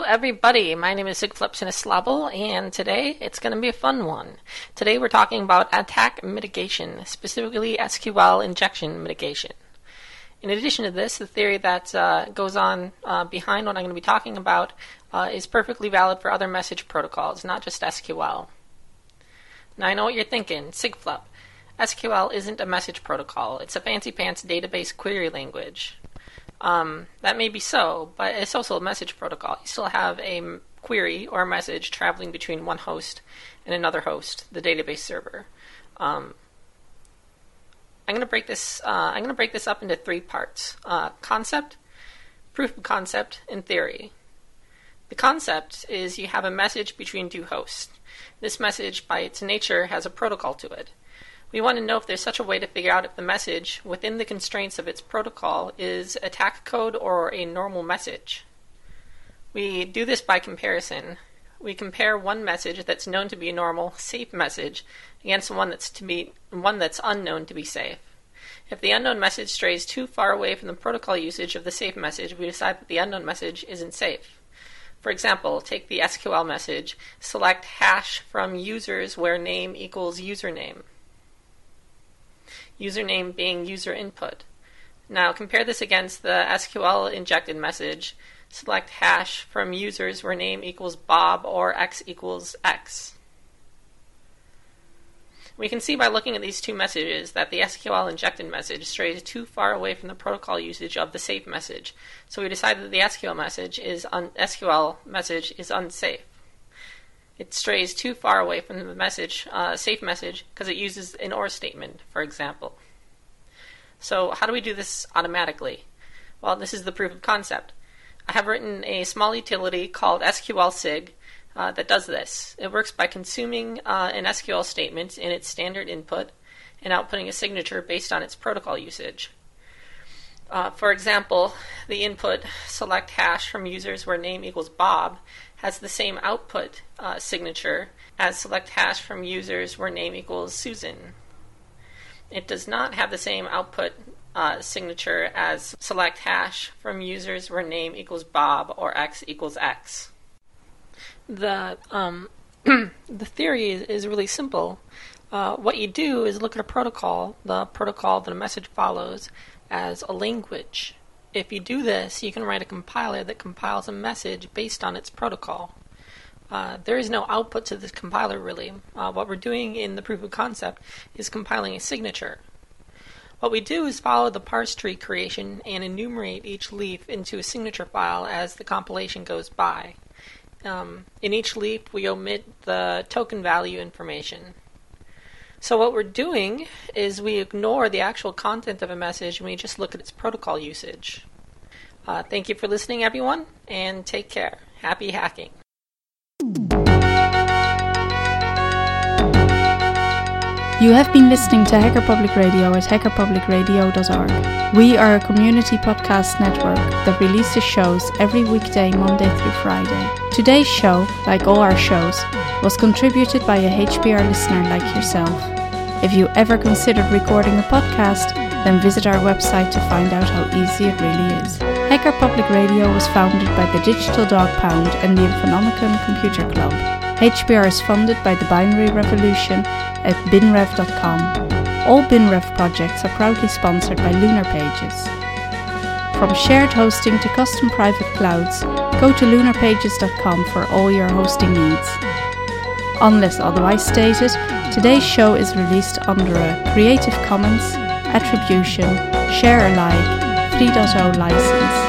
everybody, my name is Sigflip Sineslabel, and today it's going to be a fun one. Today we're talking about attack mitigation, specifically SQL injection mitigation. In addition to this, the theory that goes on behind what I'm going to be talking about is perfectly valid for other message protocols, not just SQL. Now I know what you're thinking, Sigflip, SQL isn't a message protocol, it's a fancy-pants database query language. That may be so, but it's also a message protocol. You still have a query or a message traveling between one host and another host, the database server. I'm going to break this up into three parts: concept, proof of concept, and theory. The concept is you have a message between two hosts. This message, by its nature, has a protocol to it. We want to know if there's such a way to figure out if the message, within the constraints of its protocol, is attack code or a normal message. We do this by comparison. We compare one message that's known to be a normal, safe message against one that's unknown to be safe. If the unknown message strays too far away from the protocol usage of the safe message, we decide that the unknown message isn't safe. For example, take the SQL message, select hash from users where name equals username. Username being user input. Now compare this against the SQL injected message, select hash from users where name equals Bob or x equals x. We can see by looking at these two messages that the SQL injected message strays too far away from the protocol usage of the safe message, so we decide that the SQL message is unsafe. It strays too far away from the safe message, because it uses an OR statement, for example. So how do we do this automatically? Well, this is the proof of concept. I have written a small utility called SQLSig that does this. It works by consuming an SQL statement in its standard input and outputting a signature based on its protocol usage. For example, the input select hash from users where name equals Bob has the same output signature as select hash from users where name equals Susan. It does not have the same output signature as select hash from users where name equals Bob or x equals x. The theory is really simple. What you do is look at the protocol that a message follows, as a language. If you do this, you can write a compiler that compiles a message based on its protocol. There is no output to this compiler, really. What we're doing in the proof of concept is compiling a signature. What we do is follow the parse tree creation and enumerate each leaf into a signature file as the compilation goes by. In each leaf, we omit the token value information. So what we're doing is we ignore the actual content of a message and we just look at its protocol usage. Thank you for listening, everyone, and take care. Happy hacking. You have been listening to Hacker Public Radio at hackerpublicradio.org. We are a community podcast network that releases shows every weekday, Monday through Friday. Today's show, like all our shows, was contributed by a HPR listener like yourself. If you ever considered recording a podcast, then visit our website to find out how easy it really is. Hacker Public Radio was founded by the Digital Dog Pound and the Infonomicon Computer Club. HPR is funded by the Binary Revolution at binrev.com. All BinRev projects are proudly sponsored by Lunar Pages. From shared hosting to custom private clouds, go to lunarpages.com for all your hosting needs. Unless otherwise stated, today's show is released under a Creative Commons Attribution Share Alike 3.0 license.